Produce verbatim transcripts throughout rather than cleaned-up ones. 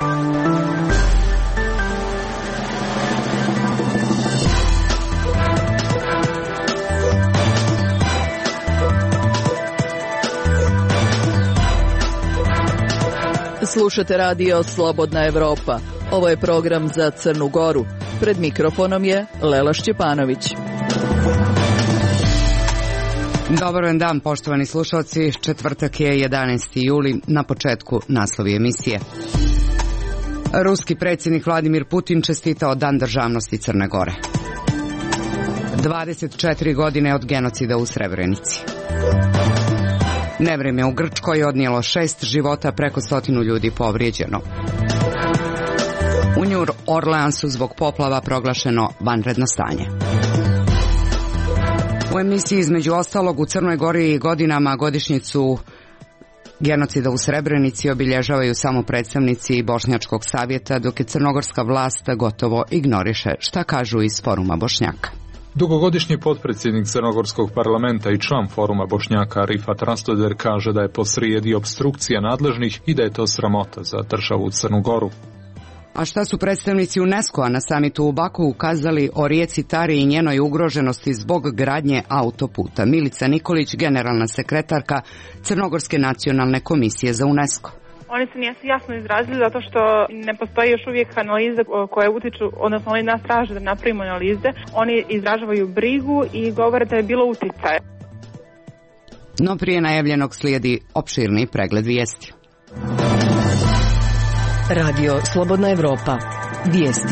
Slušate radio Slobodna Evropa. Ovo je program za Crnu Goru. Pred mikrofonom je Lela Šćepanović. Dobar dan, poštovani slušalci. Četvrtak je jedanaesti juli, na početku naslovi emisije. Ruski predsjednik Vladimir Putin čestitao Dan državnosti Crne Gore. dvadeset četiri godine od genocida u Srebrenici. Nevreme u Grčkoj odnijelo šest života, preko stotinu ljudi povrijeđeno. U New Orleansu zbog poplava proglašeno vanredno stanje. U emisiji između ostalog u Crnoj Gori godinama godišnjicu genocida u Srebrenici obilježavaju samo predstavnici Bošnjačkog savjeta, dok je crnogorska vlast gotovo ignoriše šta kažu iz Foruma Bošnjaka. Dugogodišnji potpredsjednik Crnogorskog parlamenta i član Foruma Bošnjaka Rifat Rastoder kaže da je posrijedi opstrukcija nadležnih i da je to sramota za državu Crnu Goru. A šta su predstavnici UNESCO-a na samitu u Baku ukazali o rijeci Tari i njenoj ugroženosti zbog gradnje autoputa? Milica Nikolić, generalna sekretarka Crnogorske nacionalne komisije za UNESCO. Oni se nisu jasno izrazili zato što ne postoji još uvijek analize koje utiču, odnosno oni nas traže da napravimo analize. Oni izražavaju brigu i govore da je bilo uticaja. No prije najavljenog slijedi opširni pregled vijesti. Radio Slobodna Evropa. Vijesti.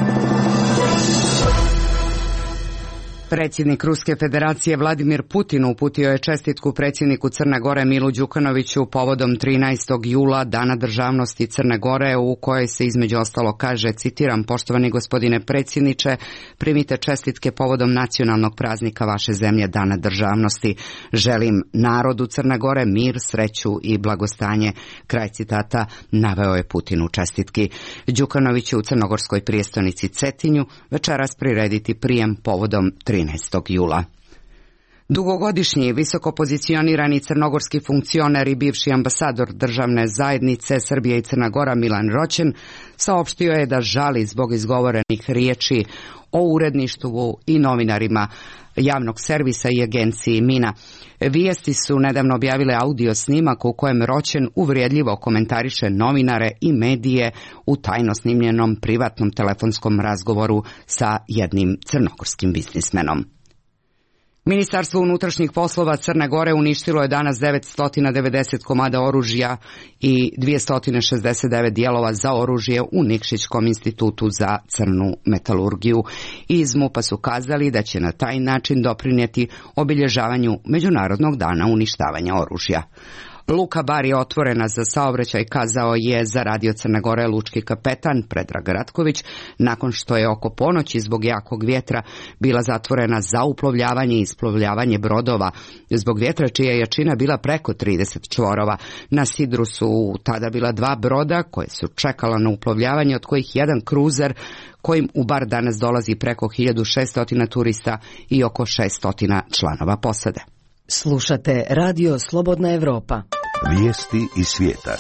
Predsjednik Ruske federacije Vladimir Putin uputio je čestitku predsjedniku Crne Gore Milu Đukanoviću povodom trinaestog jula, Dana državnosti Crne Gore, u kojoj se između ostalo kaže, citiram: "Poštovani gospodine predsjedniče, primite čestitke povodom nacionalnog praznika vaše zemlje, Dana državnosti. Želim narodu Crne Gore mir, sreću i blagostanje." Kraj citata naveo je Putin u čestitki. Đukanović će u crnogorskoj prijestolnici Cetinju večeras prirediti prijem povodom trinaestog jula. Dugogodišnji visoko pozicionirani crnogorski funkcioner i bivši ambasador državne zajednice Srbije i Crna Gora Milan Roćen saopštio je da žali zbog izgovorenih riječi o uredništvu i novinarima javnog servisa i agenciji Mina. Vijesti su nedavno objavile audio snimak u kojem Roćen uvrijedljivo komentariše novinare i medije u tajno snimljenom privatnom telefonskom razgovoru sa jednim crnogorskim biznismenom. Ministarstvo unutrašnjih poslova Crne Gore uništilo je danas devetsto devedeset komada oružja i dvjesto šezdeset devet dijelova za oružje u Nikšićkom institutu za crnu metalurgiju. Iz MUP-a su kazali da će na taj način doprinijeti obilježavanju Međunarodnog dana uništavanja oružja. Luka Bar je otvorena za saobraćaj, kazao je za Radio Crne Gore lučki kapetan Predrag Ratković, nakon što je oko ponoći zbog jakog vjetra bila zatvorena za uplovljavanje i isplovljavanje brodova. Zbog vjetra čija je jačina bila preko trideset čvorova. Na sidru su tada bila dva broda koje su čekala na uplovljavanje, od kojih jedan kruzer kojim u Bar danas dolazi preko hiljadu šesto turista i oko šesto članova posade. Slušate Radio Slobodna Evropa. Vijesti iz svijeta.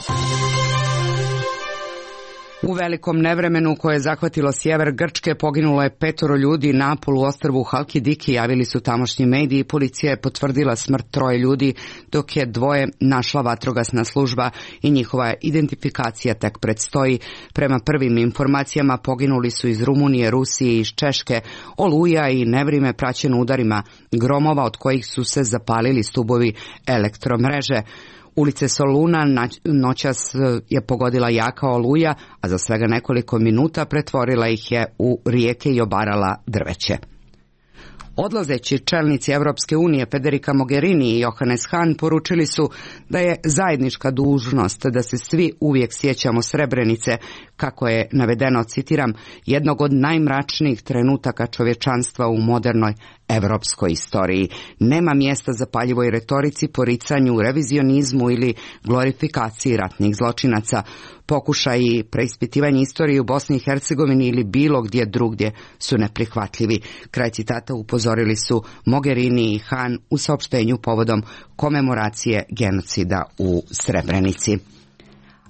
U velikom nevremenu koje je zahvatilo sjever Grčke poginulo je petoro ljudi na poluostrvu Halkidiki, javili su tamošnji mediji. Policija je potvrdila smrt troje ljudi, dok je dvoje našla vatrogasna služba i njihova identifikacija tek predstoji. Prema prvim informacijama poginuli su iz Rumunije, Rusije i iz Češke. Oluja i nevrime praćeno udarima gromova, od kojih su se zapalili stubovi elektromreže. Ulice Soluna noćas je pogodila jaka oluja, a za svega nekoliko minuta pretvorila ih je u rijeke i obarala drveće. Odlazeći čelnici Europske unije Federica Mogherini i Johannes Hahn poručili su da je zajednička dužnost da se svi uvijek sjećamo Srebrenice, kako je navedeno, citiram, jednog od najmračnijih trenutaka čovječanstva u modernoj europskoj istoriji. Nema mjesta za paljivoj retorici, poricanju, revizionizmu ili glorifikaciji ratnih zločinaca. Pokušaji preispitivanja istorije u Bosni i Hercegovini ili bilo gdje drugdje su neprihvatljivi. Kraj citata upozorili su Mogherini i Hahn u saopštenju povodom komemoracije genocida u Srebrenici.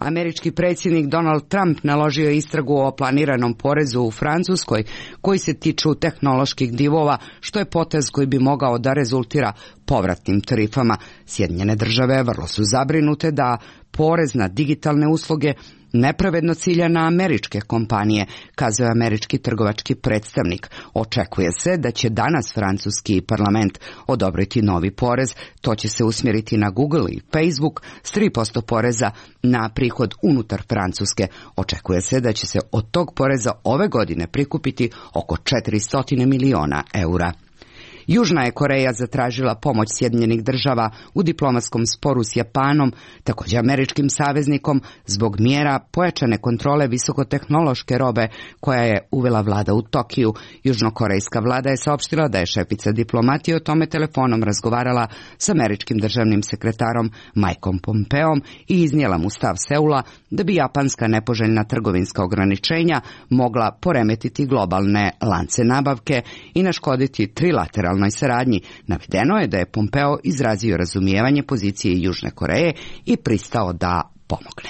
Američki predsjednik Donald Trump naložio je istragu o planiranom porezu u Francuskoj koji se tiču tehnoloških divova, što je potez koji bi mogao da rezultira povratnim tarifama. Sjedinjene države vrlo su zabrinute da porez na digitalne usluge nepravedno cilja na američke kompanije, kazao je američki trgovački predstavnik. Očekuje se da će danas francuski parlament odobriti novi porez. To će se usmjeriti na Google i Facebook s tri posto poreza na prihod unutar Francuske. Očekuje se da će se od tog poreza ove godine prikupiti oko četiristo miliona eura. Južna je Koreja zatražila pomoć Sjedinjenih država u diplomatskom sporu s Japanom, također američkim saveznikom, zbog mjera pojačane kontrole visokotehnološke robe koja je uvela vlada u Tokiju. Južnokorejska vlada je saopštila da je šefica diplomatije o tome telefonom razgovarala s američkim državnim sekretarom Mikeom Pompeom i iznijela mu stav Seula da bi japanska nepoželjna trgovinska ograničenja mogla poremetiti globalne lance nabavke i naškoditi trilateralnoj saradnji. Navedeno je da je Pompeo izrazio razumijevanje pozicije Južne Koreje i pristao da pomogne.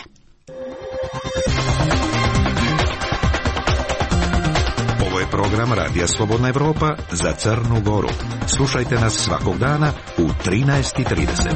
Ovo je program Radija Slobodna Evropa za Crnu Goru. Slušajte nas svakog dana u trinaest i trideset.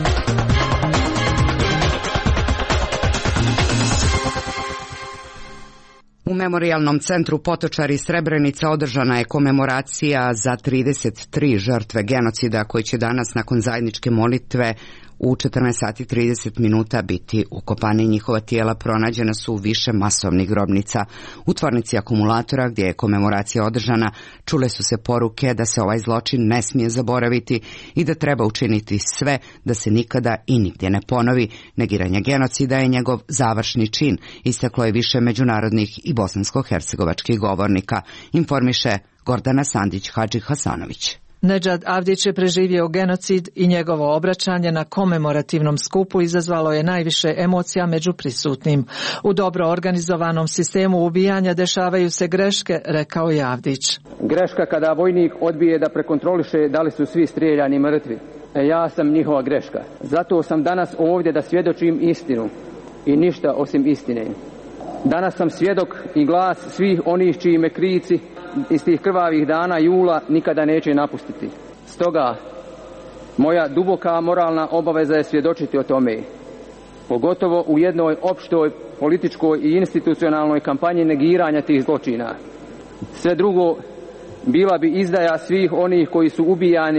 U Memorijalnom centru Potočari Srebrenica održana je komemoracija za trideset tri žrtve genocida koji će danas nakon zajedničke molitve u četrnaest sati i trideset minuta biti ukopani. Njihova tijela pronađena su u više masovnih grobnica. U tvornici akumulatora gdje je komemoracija održana čule su se poruke da se ovaj zločin ne smije zaboraviti i da treba učiniti sve da se nikada i nigdje ne ponovi. Negiranje genocida je njegov završni čin, istaklo je više međunarodnih i bosansko-hercegovačkih govornika, informiše Gordana Sandić-Hadži Hasanović. Nedžad Avdić je preživio genocid i njegovo obraćanje na komemorativnom skupu izazvalo je najviše emocija među prisutnim. U dobro organizovanom sistemu ubijanja dešavaju se greške, rekao je Avdić. Greška kada vojnik odbije da prekontroliše da li su svi strijeljani mrtvi. E, ja sam njihova greška. Zato sam danas ovdje da svjedočim istinu i ništa osim istine. Danas sam svjedok i glas svih onih čiji me krici iz tih krvavih dana jula nikada neće napustiti. Stoga, moja duboka moralna obaveza je svjedočiti o tome, pogotovo u jednoj opštoj političkoj i institucionalnoj kampanji negiranja tih zločina. Sve drugo bila bi izdaja svih onih koji su ubijani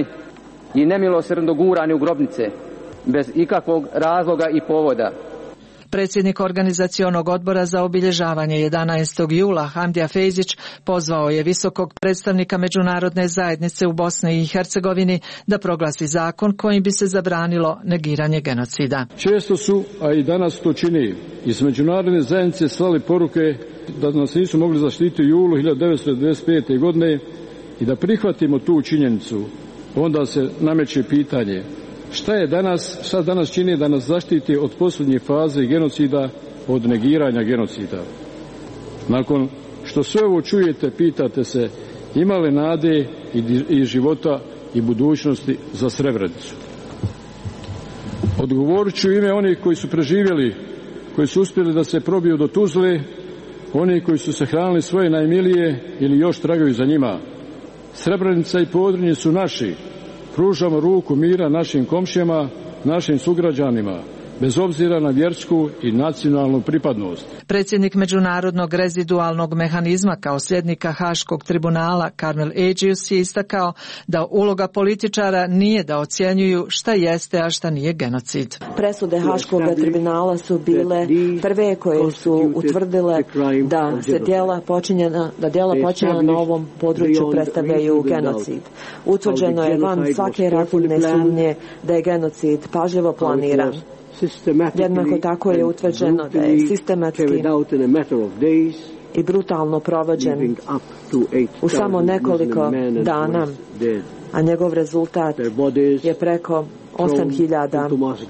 i nemilosrdno gurani u grobnice, bez ikakvog razloga i povoda. Predsjednik organizacionog odbora za obilježavanje jedanaestog jula Hamdija Fejzić pozvao je visokog predstavnika međunarodne zajednice u Bosni i Hercegovini da proglasi zakon kojim bi se zabranilo negiranje genocida. Često su, a i danas to čini, iz međunarodne zajednice slali poruke da nas nisu mogli zaštititi u julu hiljadu devetsto devedeset pete. godine i da prihvatimo tu činjenicu. Onda se nameće pitanje: Šta je danas, šta danas čini da nas zaštiti od posljednje faze genocida, od negiranja genocida? Nakon što sve ovo čujete, pitate se ima li nade i, i života i budućnosti za Srebrenicu? Odgovorit ću ime onih koji su preživjeli, koji su uspjeli da se probiju do Tuzle, oni koji su se hranili svoje najmilije ili još tragaju za njima. Srebrenica i Podrinje su naši. Pružamo ruku mira našim komšijama, našim sugrađanima, bez obzira na vjersku i nacionalnu pripadnost. Predsjednik Međunarodnog rezidualnog mehanizma kao sljednika Haškog tribunala Karmel Agius je istakao da uloga političara nije da ocjenjuju šta jeste, a šta nije genocid. Presude Haškog tribunala su bile prve koje su utvrdile da se djela počinjena, da djela počinjena na ovom području predstavljaju genocid. Utvrđeno je van svake razumne sumnje da je genocid pažljivo planiran. Jednako tako je utvrđeno da je sistematski i brutalno provođen u samo nekoliko dana, a njegov rezultat je preko osam hiljada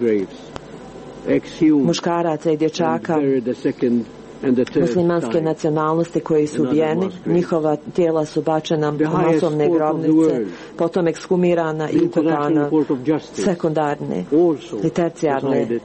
muškaraca i dječaka muslimanske nacionalnosti koji su ubijeni. Njihova tijela su bačena u masovne grobnice, potom ekshumirana i ukopana sekundarne i tercijarne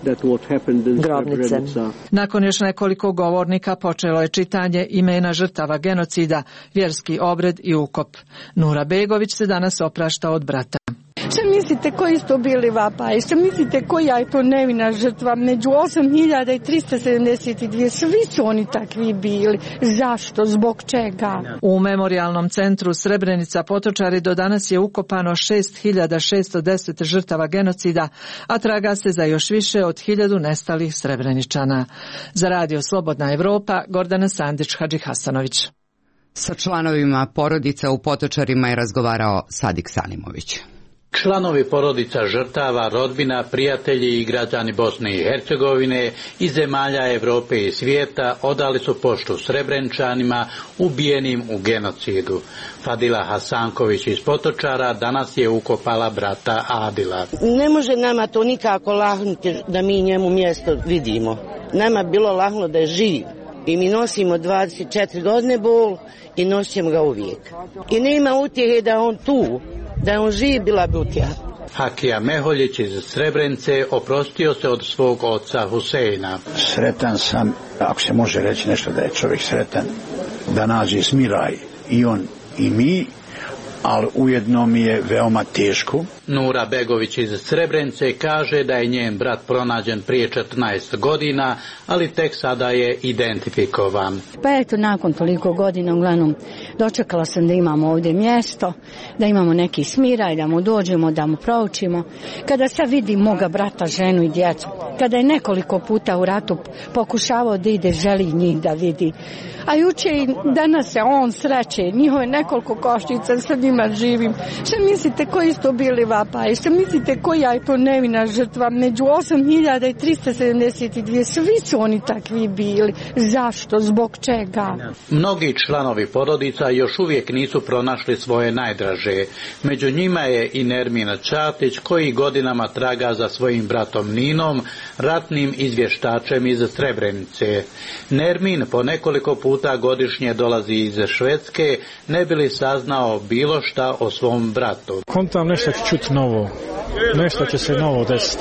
grobnice. Nakon još nekoliko govornika počelo je čitanje imena žrtava genocida, vjerski obred i ukop. Nura Begović se danas oprašta od brata. Šta mislite koji su to bili vapaji? Šta mislite koja je to nevina žrtva? Među osam hiljada trista sedamdeset dvije svi su oni takvi bili. Zašto? Zbog čega? U memorijalnom centru Srebrenica Potočari do danas je ukopano šest hiljada šesto deset žrtava genocida, a traga se za još više od hiljadu nestalih Srebreničana. Za Radio Slobodna Evropa, Gordana Sandić Hadžihasanović. Sa članovima porodica u Potočarima je razgovarao Sadik Salimović. Članovi porodica žrtava, rodbina, prijatelji i građani Bosne i Hercegovine iz zemalja Evrope i svijeta odali su poštu Srebreničanima ubijenim u genocidu. Fadila Hasanković iz Potočara danas je ukopala brata Adila. Ne može nama to nikako lahnuti da mi njemu mjesto vidimo. Nama bilo lahno da je živ i mi nosimo dvadeset četiri godine bol i nosit ćemo ga uvijek. I nema utjehe da on tu, da on živ, bila bi utjeha. Hakija Meholjić iz Srebrenice oprostio se od svog oca Huseina. Sretan sam, ako se može reći nešto da je čovjek sretan, da nađe smiraj i on i mi, ali ujedno mi je veoma teško. Nura Begović iz Srebrenice kaže da je njen brat pronađen prije četrnaest godina, ali tek sada je identifikovan. Pa eto, nakon toliko godina, uglavnom, dočekala sam da imamo ovdje mjesto, da imamo neki smiraj, da mu dođemo, da mu proučimo. Kada sad vidim moga brata, ženu i djecu, kada je nekoliko puta u ratu pokušavao da ide, želi njih da vidi. A juče i danas se on sreće, njihove nekoliko koštica, sad njima živim. Šta mislite koji su to bili vapaji? Šta mislite koja je to nevina žrtva? Među osam hiljada trista sedamdeset dvije svi su oni takvi bili. Zašto? Zbog čega? Mnogi članovi porodica još uvijek nisu pronašli svoje najdraže. Među njima je i Nermin Čatić koji godinama traga za svojim bratom Ninom, ratnim izvještačem iz Srebrenice. Nermin po nekoliko puta godišnje dolazi iz Švedske, ne bi li saznao bilo šta o svom bratu. Kontam nešto ću čuti novo, nešto će se novo desiti.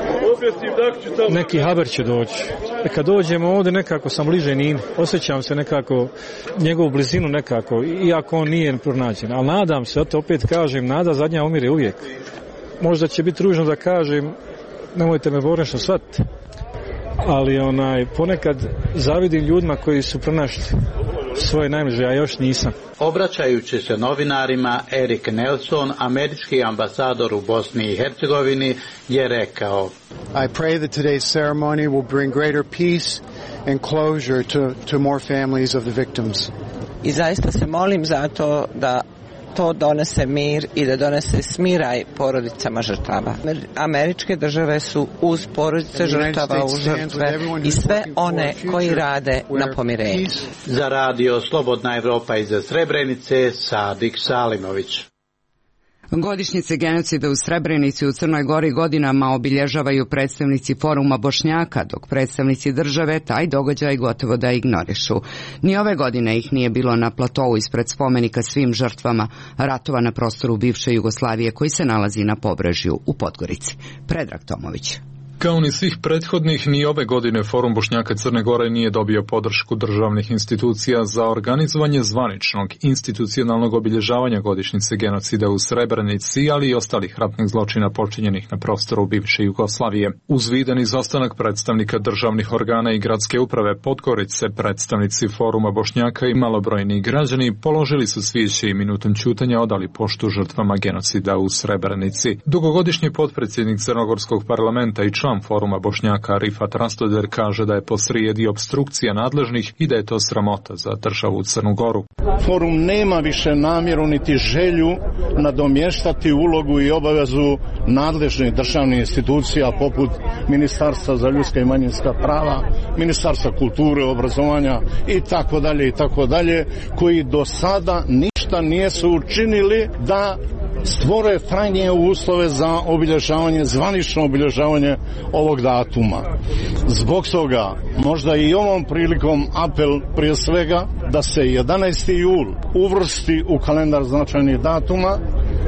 Neki haber će doći. E kad dođemo ovdje nekako sam bliže Nini, osjećam se nekako, njegovu blizinu nekako, iako on nije pronađen. Ali nadam se, to opet kažem, nada zadnja umire uvijek. Možda će biti ružno da kažem, nemojte me pogrešno shvatiti, ali onaj, ponekad zavidim ljudima koji su pronašli svoje najmlađe, a još nisam. Obraćajući se novinarima, Erik Nelson, američki ambasador u Bosni i Hercegovini, je rekao: I pray that today's ceremony will bring greater peace and closure to, to more families of the victims. I zaista se molim za to da to donese mir i da donese smiraj porodicama žrtava. Američke države su uz porodice žrtava, uz žrtve i sve one koji rade na pomirenju. Za Radio Slobodna Evropa iz Srebrenice, Sadik Salimović. Godišnjice genocida u Srebrenici u Crnoj Gori godinama obilježavaju predstavnici Foruma Bošnjaka, dok predstavnici države taj događaj gotovo da ignorišu. Ni ove godine ih nije bilo na platovu ispred spomenika svim žrtvama ratova na prostoru bivše Jugoslavije koji se nalazi na Pobrežju u Podgorici. Predrag Tomović. Kao ni svih prethodnih, ni ove godine Forum Bošnjaka Crne Gore nije dobio podršku državnih institucija za organizovanje zvaničnog institucionalnog obilježavanja godišnjice genocida u Srebrenici, ali i ostalih ratnih zločina počinjenih na prostoru bivše Jugoslavije. Uz vidan izostanak predstavnika državnih organa i gradske uprave Podgorice, predstavnici Foruma Bošnjaka i malobrojni građani položili su svijeće i minutom ćutanja odali poštu žrtvama genocida u Srebrenici. Dugogodišnji potpredsjednik Crnogorskog parlamenta i član Foruma Bošnjaka Rifat Rastoder kaže da je posrijedi opstrukcija nadležnih i da je to sramota za državu Crnu Goru. Forum nema više namjeru niti želju nadomještati ulogu i obavezu nadležnih državnih institucija poput Ministarstva za ljudska i manjinska prava, Ministarstva kulture, obrazovanja i tako dalje i tako dalje, koji do sada ništa nisu učinili da stvore trajnije uslove za obilježavanje, zvanično obilježavanje ovog datuma. Zbog toga možda i ovom prilikom apel prije svega da se jedanaesti jul uvrsti u kalendar značajnih datuma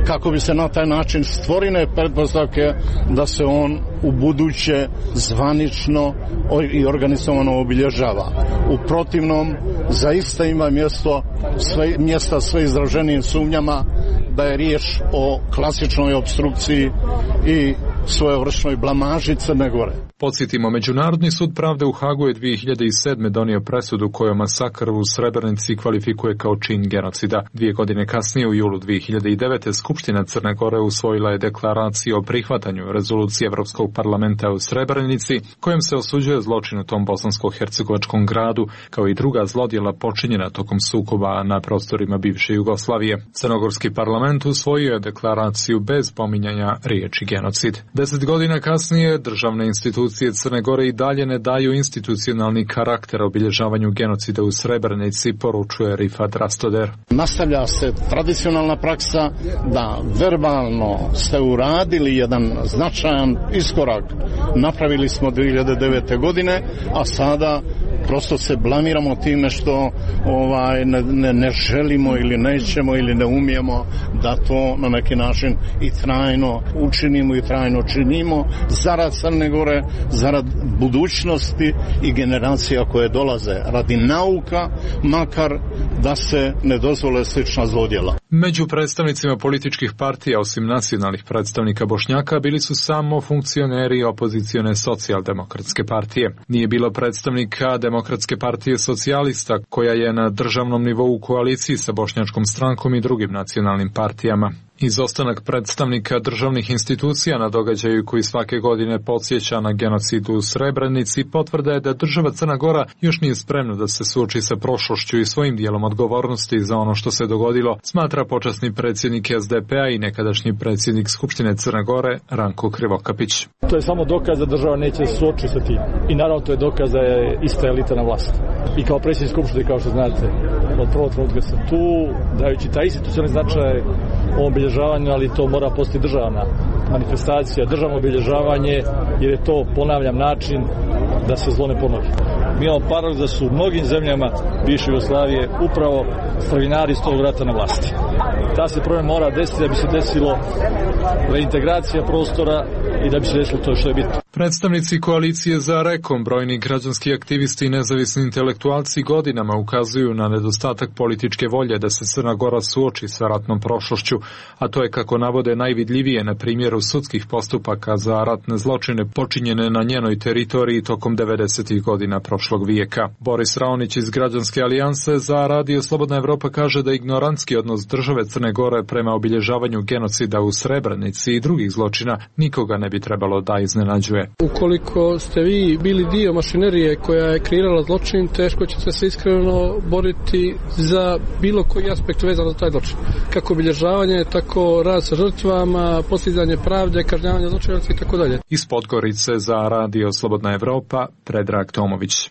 kako bi se na taj način stvorene pretpostavke da se on u buduće zvanično i organizovano obilježava. U protivnom zaista ima mjesto, sve, mjesta sve izraženijim sumnjama da je riječ o klasičnoj opstrukciji i svojevrsnoj blamaži Crne Gore. Podsjetimo, Međunarodni sud pravde u Hagu je dvije hiljade sedme donio presudu kojom masakr u Srebrenici kvalifikuje kao čin genocida. Dvije godine kasnije, u julu dvije hiljade devete. Skupština Crne Gore usvojila je deklaraciju o prihvatanju rezolucije Evropskog parlamenta u Srebrenici, kojom se osuđuje zločin u tom bosansko-hercegovačkom gradu, kao i druga zlodjela počinjena tokom sukoba na prostorima bivše Jugoslavije. Crnogorski parlament usvojio je deklaraciju bez pominjanja riječi genocid. Deset godina kasnije državne institucije Crne Gore i dalje ne daju institucionalni karakter obilježavanju genocida u Srebrenici, poručuje Rifat Rastoder. Nastavlja se tradicionalna praksa da verbalno ste uradili jedan značajan iskorak. Napravili smo dvije hiljade devete. godine, a sada prosto se blamiramo time što ovaj, ne, ne, ne želimo ili nećemo ili ne umijemo da to na neki način i trajno učinimo i trajno činimo zarad Crne Gore, zarad budućnosti i generacija koje dolaze, radi nauka, makar da se ne dozvole slična zlodjela. Među predstavnicima političkih partija, osim nacionalnih predstavnika Bošnjaka, bili su samo funkcioneri opozicione socijaldemokratske partije. Nije bilo predstavnika Demokratske partije socijalista, koja je na državnom nivou u koaliciji sa Bošnjačkom strankom i drugim nacionalnim partijama. Izostanak predstavnika državnih institucija na događaju koji svake godine podsjeća na genocid u Srebrenici potvrda je da država Crna Gora još nije spremna da se suoči sa prošlošću i svojim dijelom odgovornosti za ono što se dogodilo, smatra počasni predsjednik es de pe a i nekadašnji predsjednik Skupštine Crne Gore Ranko Krivokapić. To je samo dokaz da država neće se suočiti sa tim. I naravno to je dokaz da je ista elita na vlasti. I kao predsjednik Skupštine, kao što znate, od prvog trenutka sam tu, dajući taj institucionalni značaj ovom obilježavanju, ali to mora postati državna manifestacija, državno obilježavanje, jer je to, ponavljam, način da se zlo ne ponovi. Mi imamo paradoks da su u mnogim zemljama bivše Jugoslavije upravo stravinari iz tog rata na vlasti. Ta se problem mora desiti da bi se desilo reintegracija prostora i da bi se desilo to što je bitno. Predstavnici koalicije za Rekom, brojni građanski aktivisti i nezavisni intelektualci godinama ukazuju na nedostatak političke volje da se Crna Gora suoči sa ratnom prošlošću, a to je, kako navode, najvidljivije na primjeru sudskih postupaka za ratne zločine počinjene na njenoj teritoriji tokom devedesetih godina prošlog vijeka. Boris Raonić iz Građanske alijanse za Radio Slobodna Evropa kaže da ignorantski odnos države Crne Gore prema obilježavanju genocida u Srebrenici i drugih zločina nikoga ne bi trebalo da iznenađuje. Ukoliko ste vi bili dio mašinerije koja je kreirala zločin, teško ćete se iskreno boriti za bilo koji aspekt vezan za taj zločin. Kako obilježavanje, tako rad sa žrtvama, postizanje pravde, kažnjavanje zločinaca i tako dalje. Iz Podgorice za Radio Slobodna Evropa, Predrag Tomović.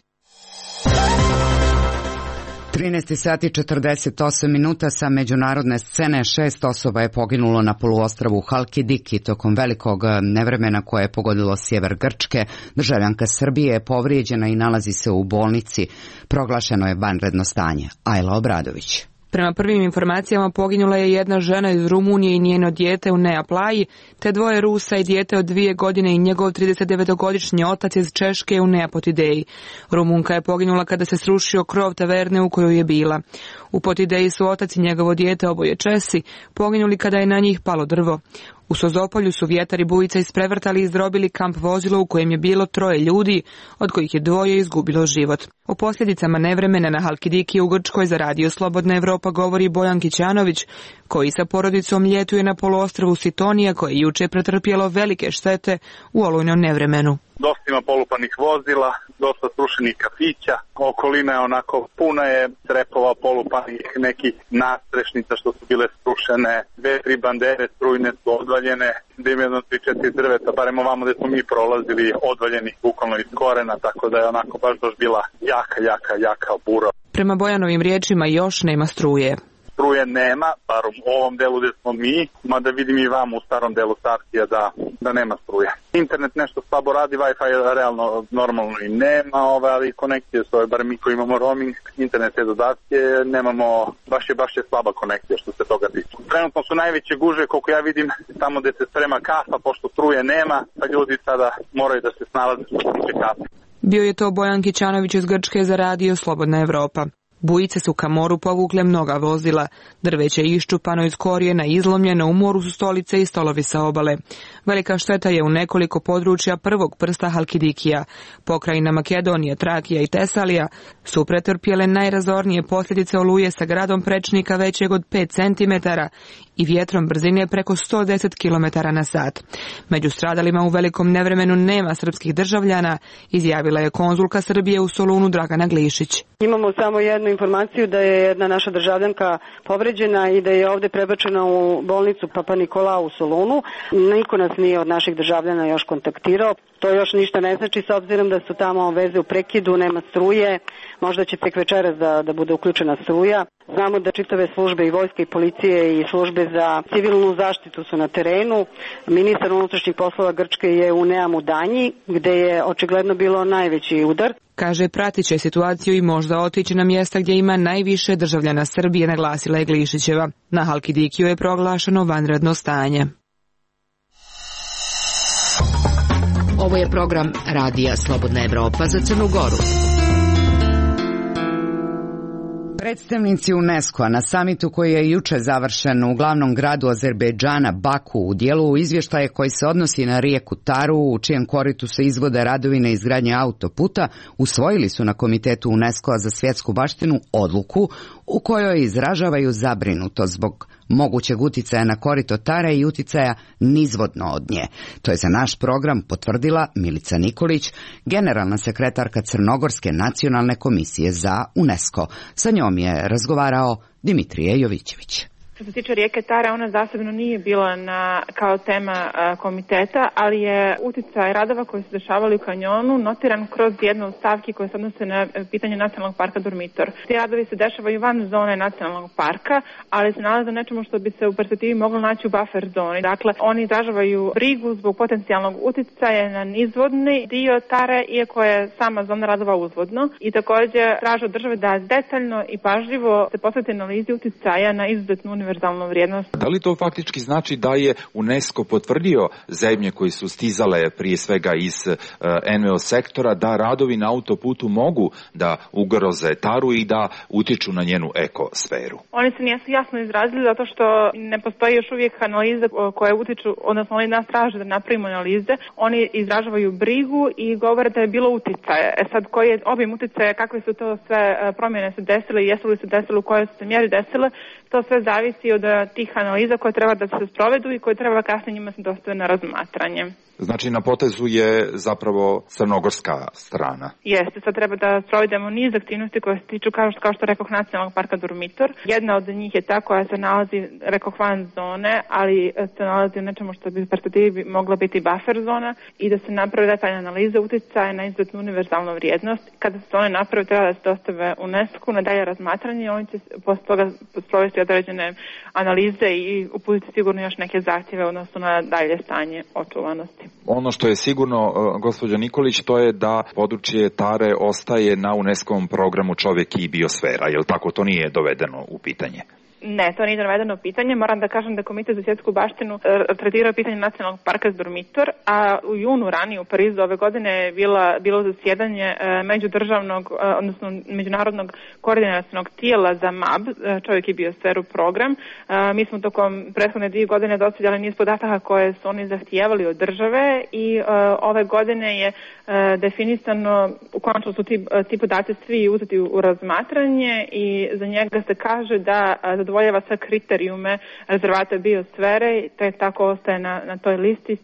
trinaest sati četrdeset osam minuta sa međunarodne scene. Šest osoba je poginulo na poluostrvu Halkidiki tokom velikog nevremena koje je pogodilo sjever Grčke. Državljanka Srbije je povrijeđena i nalazi se u bolnici. Proglašeno je vanredno stanje. Ajla Obradović. Prema prvim informacijama poginula je jedna žena iz Rumunije i njeno dijete u Neaplaji, te dvoje Rusa i dijete od dvije godine i njegov tridesetdevetogodišnji otac iz Češke u Neapotideji. Rumunka je poginula kada se srušio krov taverne u kojoj je bila. U Potideji su otac i njegovo dijete, oboje Česi, poginuli kada je na njih palo drvo. U Sozopolju su vjetar i bujica isprevrtali i izdrobili kamp vozilo u kojem je bilo troje ljudi, od kojih je dvoje izgubilo život. O posljedicama nevremena na Halkidiki u Grčkoj za Radio Slobodna Evropa govori Bojan Kićanović, koji sa porodicom ljetuje na poluostrvu Sitonija, koje je juče pretrpjelo velike štete u olujnom nevremenu. Dosta ima polupanih vozila, dosta srušenih kafića, okolina je onako puna je trepova polupanih, nekih nadstrešnica što su bile srušene, dve, tri bandere strujne su odvaljene, da ima jedno tri, četiri drveta, barem ovamo gde smo mi prolazili, odvaljenih bukvalno iz korena, tako da je onako baš baš bila jaka, jaka, jaka bura. Prema Bojanovim riječima još nema struje. struje nema, bar u ovom delu gde smo mi, mada vidim i vam u starom delu Sartija da, da nema struje. Internet nešto slabo radi, Wi-Fi realno normalno i nema, ove, ali konekcije su, bar mi koji imamo roaming, internet te dodatke, nemamo, baš je, baš je slaba konekcija što se toga tiče. Trenutno su najveće guže, koliko ja vidim, tamo gde se sprema kafa, pošto struje nema, pa ljudi sada moraju da se snalaze što se tiče kafe. Bio je to Bojan Kićanović iz Grčke za radio Slobodna Evropa. Bujice su ka moru povukle mnoga vozila. Drveće je iščupano iz korijena, izlomljeno, u moru su stolice i stolovi sa obale. Velika šteta je u nekoliko područja prvog prsta Halkidikija. Pokrajina Makedonija, Trakija i Tesalija su pretrpjele najrazornije posljedice oluje sa gradom prečnika većeg od pet centimetara i vjetrom brzine preko sto deset kilometara na sat. Među stradalima u velikom nevremenu nema srpskih državljana, izjavila je konzulka Srbije u Solunu Dragana Glišić. Imamo samo jednu informaciju da je jedna naša državljanka povređena i da je ovdje prebačena u bolnicu Papa Nikola u Solunu. Niko nas nije od naših državljana još kontaktirao. To još ništa ne znači s obzirom da su tamo veze u prekidu, nema struje. Možda će tek večeras da, da bude uključena struja. Znamo da čitave službe i vojske i policije i službe za civilnu zaštitu su na terenu. Ministar unutrašnjih poslova Grčke je u Neamu Danji, gde je očigledno bilo najveći udar. Kaže, pratit će situaciju i možda otići na mjesta gdje ima najviše državljana Srbije, naglasila je Glišićeva. Na Halkidikiju je proglašeno vanredno stanje. Ovo je program Radija Slobodna Evropa za Crnu Goru. Predstavnici UNESCO-a na samitu koji je juče završen u glavnom gradu Azerbejdžana, Baku, u dijelu izvještaja koji se odnosi na rijeku Taru, u čijem koritu se izvode radovi na izgradnje autoputa, usvojili su na Komitetu UNESCO-a za svjetsku baštinu odluku u kojoj izražavaju zabrinutost zbog mogućeg uticaja na korito Tare i uticaja nizvodno od nje. To je za naš program potvrdila Milica Nikolić, generalna sekretarka Crnogorske nacionalne komisije za UNESCO. Sa njom je razgovarao Dimitrije Jovićević. Što se tiče rijeke Tare, ona zasebno nije bila na, kao tema a, komiteta, ali je uticaj radova koji se dešavali u kanjonu notiran kroz jednu od stavki koje se odnose na pitanje nacionalnog parka Durmitor. Ti radovi se dešavaju van zone nacionalnog parka, ali se nalaze nečemu što bi se u perspektivi moglo naći u buffer zoni. Dakle, oni izražavaju brigu zbog potencijalnog uticaja na nizvodni dio Tare, iako je sama zona radova uzvodno, i također traže od države da detaljno i pažljivo se posveti analizi uticaja na izuzetnu univerzalnu vrijednost. Da li to faktički znači da je UNESCO potvrdio zemlje koji su stizale prije svega iz uh, en ve o sektora da radovi na autoputu mogu da ugroze Taru i da utiču na njenu ekosferu? Oni se nisu jasno izrazili zato što ne postoji još uvijek analize koje utiču, odnosno oni nas traže da napravimo analize. Oni izražavaju brigu i govore da je bilo uticaje. E sad, koji je obim uticaja, kakve su to sve promjene se desile i jesu li se desile, u kojoj su se mjeri desile, to sve zavisi od tih analiza koje treba da se sprovedu i koje treba kasnije njima se dostave na razmatranje. Znači na potezu je zapravo crnogorska strana. Jeste, sad treba da sprovedemo niz aktivnosti koje se tiču, kao što, kao što rekoh, nacionalnog parka Durmitor. Jedna od njih je ta koja se nalazi, rekoh, van zone, ali se nalazi u nečemu što bi u perspektivi mogla biti buffer zona i da se napravi detaljna analiza uticaja na izuzetnu univerzalnu vrijednost. Kada se one naprave, treba da se dostave UNESCO na dalje razmatranje, oni će posle toga sprovesti određene analize i uputiti sigurno još neke zahtjeve u odnosu na dalje stanje očuvanosti. Ono što je sigurno, gospođa Nikolić, to je da područje Tare ostaje na UNESCO-vom programu Čovjek i biosfera. Je li tako? To nije dovedeno u pitanje? Ne, to nije dovedeno pitanje. Moram da kažem da Komitet za svjetsku baštinu tretirao pitanje nacionalnog parka Durmitor, a u junu ranije u Parizu ove godine je bila, bilo zasjedanje međudržavnog, odnosno međunarodnog koordinacionog tijela za M A B, Čovjek i biosferu program. Mi smo tokom prethodne dvije godine dostavljali niz podataka koje su oni zahtijevali od države i ove godine je definisano, u konačno su ti, ti podaci svi uzeti u razmatranje i za njega se kaže da zadovoljava sve kriterijume rezervata biosfere, te tako ostaje na, na toj listi.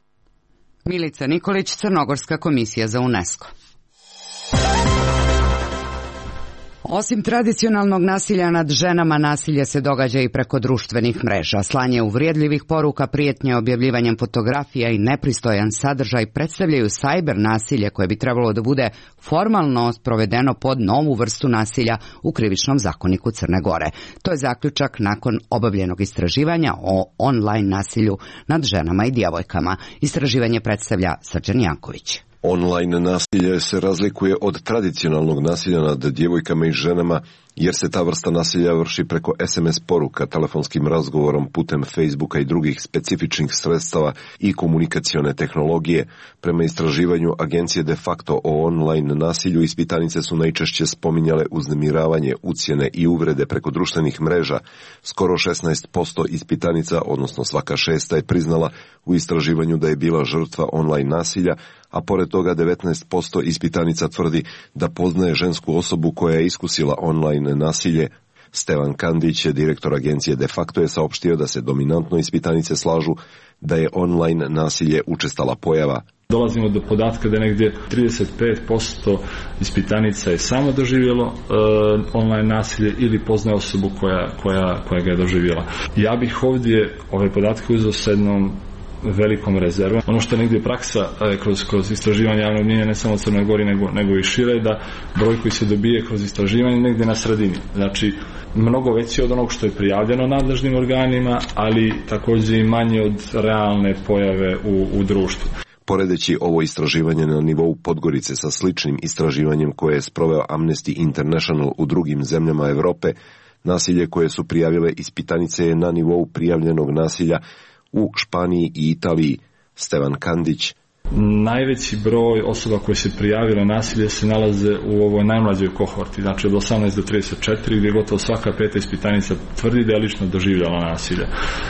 Milica Nikolić, Crnogorska komisija za UNESCO. Osim tradicionalnog nasilja nad ženama, nasilje se događa i preko društvenih mreža. Slanje uvrijedljivih poruka, prijetnje objavljivanjem fotografija i nepristojan sadržaj predstavljaju sajber nasilje koje bi trebalo da bude formalno sprovedeno pod novu vrstu nasilja u Krivičnom zakoniku Crne Gore. To je zaključak nakon obavljenog istraživanja o online nasilju nad ženama i djevojkama. Istraživanje predstavlja Srđan Janković. Online nasilje se razlikuje od tradicionalnog nasilja nad djevojkama i ženama, jer se ta vrsta nasilja vrši preko es em es poruka, telefonskim razgovorom, putem Facebooka i drugih specifičnih sredstava i komunikacione tehnologije. Prema istraživanju agencije De facto o online nasilju, ispitanice su najčešće spominjale uznemiravanje, ucjene i uvrede preko društvenih mreža. Skoro šesnaest posto ispitanica, odnosno svaka šesta, je priznala u istraživanju da je bila žrtva online nasilja, a pored toga devetnaest posto ispitanica tvrdi da poznaje žensku osobu koja je iskusila online nasilje. Stevan Kandić, direktor agencije De facto, je saopštio da se dominantno ispitanice slažu da je online nasilje učestala pojava. Dolazimo do podatka da negdje trideset pet posto ispitanica je samo doživjelo uh, online nasilje ili poznaje osobu koja, koja, koja ga je doživjela. Ja bih ovdje ove podatke uzeo s jednom velikom rezervom. Ono što je negdje praksa kroz, kroz istraživanje javnog mnijenja ne samo u Crnoj Gori nego, nego i šire, da broj koji se dobije kroz istraživanje negdje na sredini. Znači, mnogo veći od onog što je prijavljeno nadležnim organima, ali također i manje od realne pojave u, u društvu. Poredeći ovo istraživanje na nivou Podgorice sa sličnim istraživanjem koje je sproveo Amnesty International u drugim zemljama Europe, nasilje koje su prijavile ispitanice je na nivou prijavljenog nasilja u Španiji i Italiji. Stevan Kandić. Najveći broj osoba koje se prijavile nasilje se nalaze u ovoj najmlađoj kohorti, znači od osamnaest do trideset četiri, gdje gotovo svaka peta ispitanica tvrdi da je lično doživjela nasilje. E,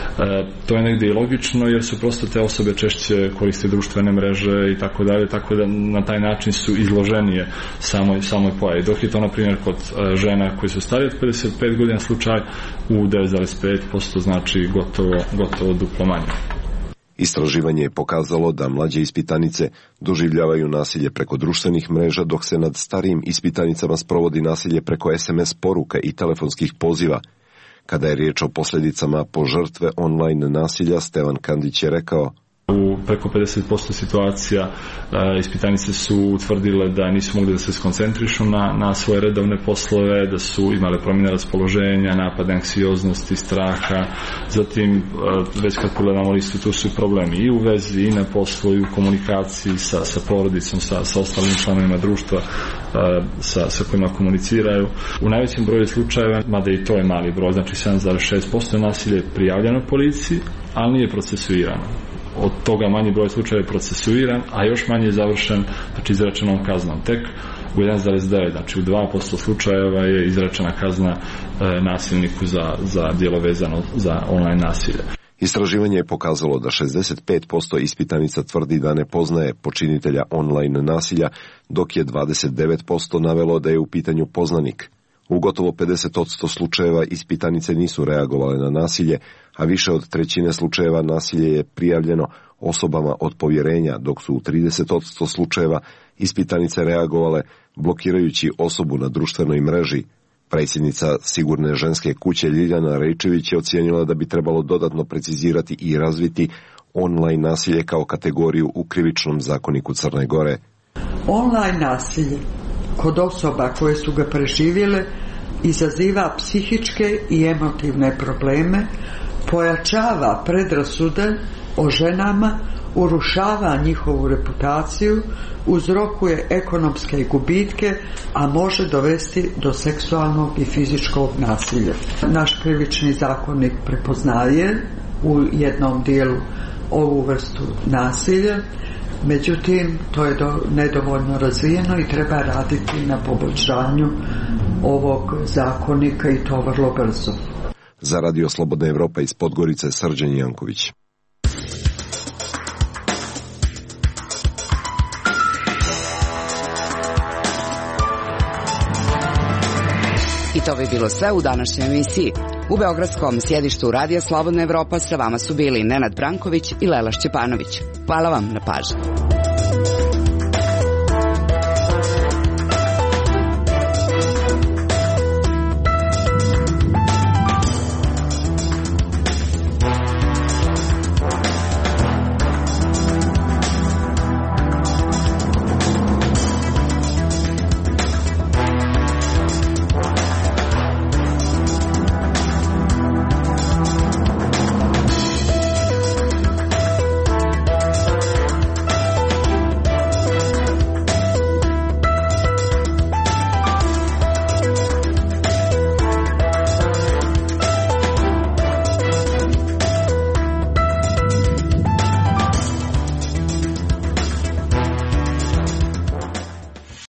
to je negdje i logično, jer su prosto te osobe češće koriste društvene mreže i tako dalje, tako da na taj način su izloženije samoj, samoj pojavi. Dok je to, na primjer, kod e, žena koji su starije od pedeset pet godina slučaj u devet zarez pet posto, znači gotovo, gotovo duplo manje. Istraživanje je pokazalo da mlađe ispitanice doživljavaju nasilje preko društvenih mreža, dok se nad starijim ispitanicama sprovodi nasilje preko es em es poruka i telefonskih poziva. Kada je riječ o posljedicama po žrtve online nasilja, Stevan Kandić je rekao: U preko pedeset posto situacija e, ispitanice su utvrdile da nisu mogli da se skoncentrišu na, na svoje redovne poslove, da su imale promjene raspoloženja, napade anksioznosti, straha. Zatim, e, već kad pogledamo listu, tu su problemi i u vezi, i na poslu, i u komunikaciji sa, sa porodicom, sa, sa ostalim članovima društva e, sa, sa kojima komuniciraju. U najvećem broju slučajeva, mada i to je mali broj, znači sedam zarez šest posto nasilje je prijavljeno policiji, ali nije procesuirano. Od toga manji broj slučaja je procesuiran, a još manje je završen, znači izrečenom kaznom. Tek u jedan zarez devet, znači u dva posto slučajeva je izrečena kazna e, nasilniku za, za djelo vezano za online nasilje. Istraživanje je pokazalo da šezdeset pet posto ispitanica tvrdi da ne poznaje počinitelja online nasilja, dok je dvadeset devet posto navelo da je u pitanju poznanik. U gotovo pedeset posto slučajeva ispitanice nisu reagovale na nasilje, a više od trećine slučajeva nasilje je prijavljeno osobama od povjerenja, dok su u trideset posto slučajeva ispitanice reagovale blokirajući osobu na društvenoj mreži. Predsjednica Sigurne ženske kuće Ljiljana Rejčević je ocijenila da bi trebalo dodatno precizirati i razviti online nasilje kao kategoriju u Krivičnom zakoniku Crne Gore. Online nasilje kod osoba koje su ga preživjele izaziva psihičke i emotivne probleme, pojačava predrasude o ženama, urušava njihovu reputaciju, uzrokuje ekonomske gubitke, a može dovesti do seksualnog i fizičkog nasilja. Naš krivični zakonik prepoznaje u jednom dijelu ovu vrstu nasilja, međutim to je do, nedovoljno razvijeno i treba raditi na poboljšanju ovog zakonika i to vrlo brzo. Za Radio Slobodna Evropa iz Podgorice, Srđan Janković. I to bi bilo sve u današnjoj emisiji. U beogradskom sjedištu Radija Slobodna Evropa sa vama su bili Nenad Branković i Lela Šćepanović. Hvala vam na pažnji.